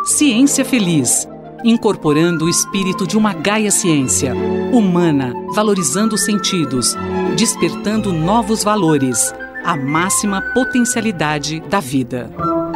Ciência Feliz, incorporando o espírito de uma Gaia Ciência, humana, valorizando os sentidos, despertando novos valores, a máxima potencialidade da vida.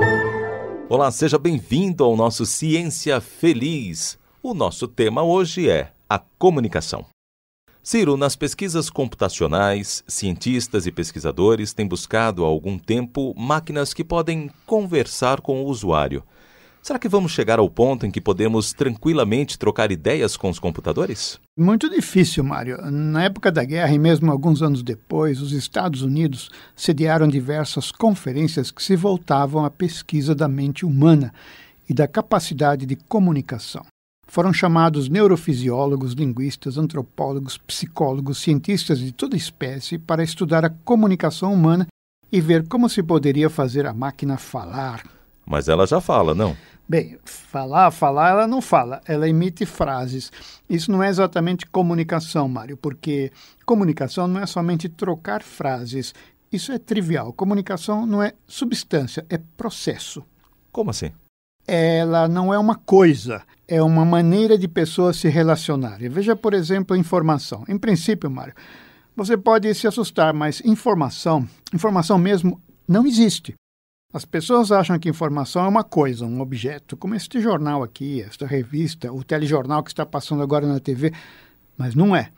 Olá, seja bem-vindo ao nosso Ciência Feliz. O nosso tema hoje é a comunicação. Ciro, nas pesquisas computacionais, cientistas e pesquisadores têm buscado há algum tempo máquinas que podem conversar com o usuário. Será que vamos chegar ao ponto em que podemos tranquilamente trocar ideias com os computadores? Muito difícil, Mário. Na época da guerra e mesmo alguns anos depois, os Estados Unidos sediaram diversas conferências que se voltavam à pesquisa da mente humana e da capacidade de comunicação. Foram chamados neurofisiólogos, linguistas, antropólogos, psicólogos, cientistas de toda espécie para estudar a comunicação humana e ver como se poderia fazer a máquina falar. Mas ela já fala, não? Bem, falar, ela não fala, ela emite frases. Isso não é exatamente comunicação, Mário, porque comunicação não é somente trocar frases. Isso é trivial. Comunicação não é substância, é processo. Como assim? Ela não é uma coisa, é uma maneira de pessoas se relacionarem. Veja, por exemplo, a informação. Em princípio, Mário, você pode se assustar, mas informação mesmo não existe. As pessoas acham que informação é uma coisa, um objeto, como este jornal aqui, esta revista, o telejornal que está passando agora na TV, mas não é.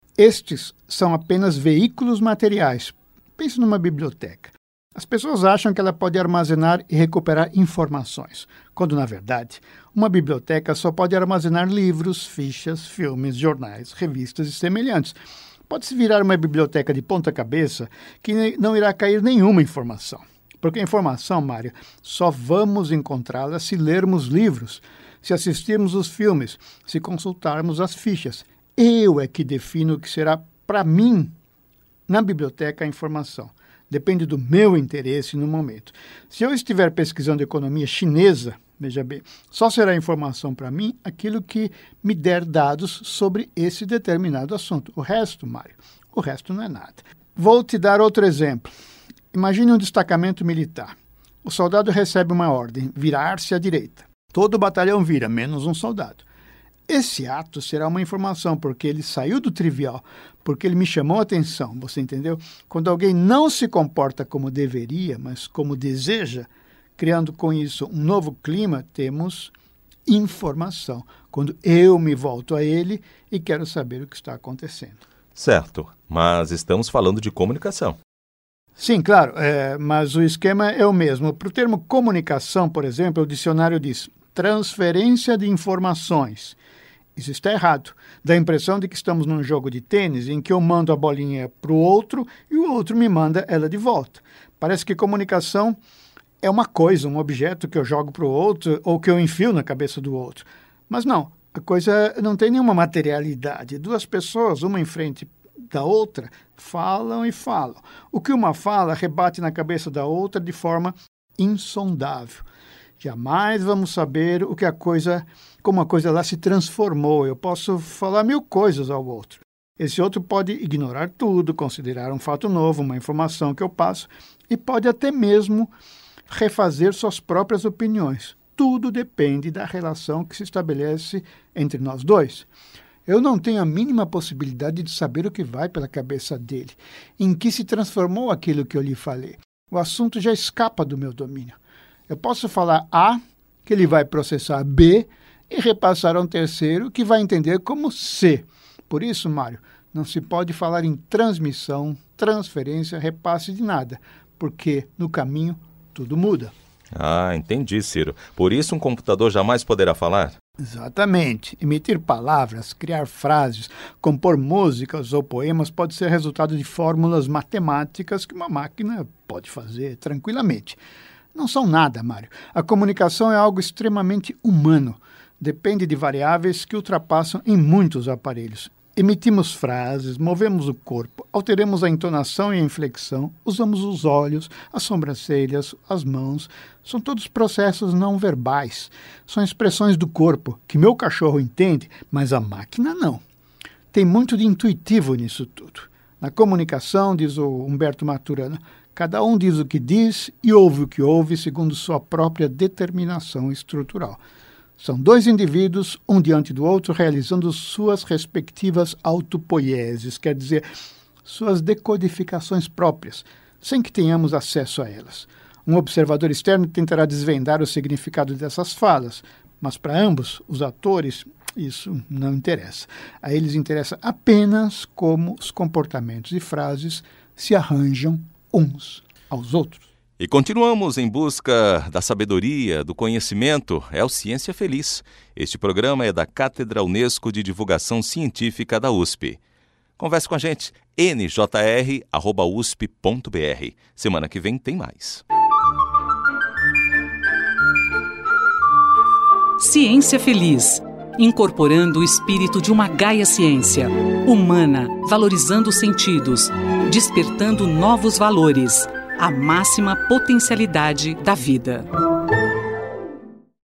Estes são apenas veículos materiais. Pense numa biblioteca. As pessoas acham que ela pode armazenar e recuperar informações, quando, na verdade, uma biblioteca só pode armazenar livros, fichas, filmes, jornais, revistas e semelhantes. Pode-se virar uma biblioteca de ponta cabeça que não irá cair nenhuma informação. Porque a informação, Mário, só vamos encontrá-la se lermos livros, se assistirmos os filmes, se consultarmos as fichas. Eu é que defino o que será, para mim, na biblioteca a informação. Depende do meu interesse no momento. Se eu estiver pesquisando economia chinesa, veja bem, só será informação para mim aquilo que me der dados sobre esse determinado assunto. O resto, Mário, o resto não é nada. Vou te dar outro exemplo. Imagine um destacamento militar. O soldado recebe uma ordem, virar-se à direita. Todo o batalhão vira, menos um soldado. Esse ato será uma informação, porque ele saiu do trivial, porque ele me chamou a atenção, você entendeu? Quando alguém não se comporta como deveria, mas como deseja, criando com isso um novo clima, temos informação. Quando eu me volto a ele e quero saber o que está acontecendo. Certo, mas estamos falando de comunicação. Sim, claro, mas o esquema é o mesmo. Para o termo comunicação, por exemplo, o dicionário diz transferência de informações. Isso está errado. Dá a impressão de que estamos num jogo de tênis em que eu mando a bolinha para o outro e o outro me manda ela de volta. Parece que comunicação é uma coisa, um objeto que eu jogo para o outro ou que eu enfio na cabeça do outro. Mas não, a coisa não tem nenhuma materialidade. Duas pessoas, uma em frente da outra, falam e falam. O que uma fala rebate na cabeça da outra de forma insondável. Jamais vamos saber como a coisa lá se transformou. Eu posso falar 1000 coisas ao outro. Esse outro pode ignorar tudo, considerar um fato novo, uma informação que eu passo, e pode até mesmo refazer suas próprias opiniões. Tudo depende da relação que se estabelece entre nós dois. Eu não tenho a mínima possibilidade de saber o que vai pela cabeça dele, em que se transformou aquilo que eu lhe falei. O assunto já escapa do meu domínio. Eu posso falar A, que ele vai processar B, e repassar a um terceiro que vai entender como C. Por isso, Mário, não se pode falar em transmissão, transferência, repasse de nada, porque no caminho tudo muda. Ah, entendi, Ciro. Por isso um computador jamais poderá falar? Exatamente. Emitir palavras, criar frases, compor músicas ou poemas pode ser resultado de fórmulas matemáticas que uma máquina pode fazer tranquilamente. Não são nada, Mário. A comunicação é algo extremamente humano. Depende de variáveis que ultrapassam em muitos aparelhos. Emitimos frases, movemos o corpo, alteramos a entonação e a inflexão, usamos os olhos, as sobrancelhas, as mãos. São todos processos não verbais. São expressões do corpo que meu cachorro entende, mas a máquina não. Tem muito de intuitivo nisso tudo. Na comunicação, diz o Humberto Maturana, Cada um diz o que diz e ouve o que ouve segundo sua própria determinação estrutural. São dois indivíduos, um diante do outro, realizando suas respectivas autopoieses, quer dizer, suas decodificações próprias, sem que tenhamos acesso a elas. Um observador externo tentará desvendar o significado dessas falas, mas para ambos, os atores, isso não interessa. A eles interessa apenas como os comportamentos e frases se arranjam uns aos outros. E continuamos em busca da sabedoria, do conhecimento. É o Ciência Feliz. Este programa é da Cátedra Unesco de Divulgação Científica da USP. Converse com a gente, njr@usp.br. Semana que vem tem mais. Ciência Feliz, incorporando o espírito de uma Gaia Ciência, humana, valorizando os sentidos, despertando novos valores, a máxima potencialidade da vida.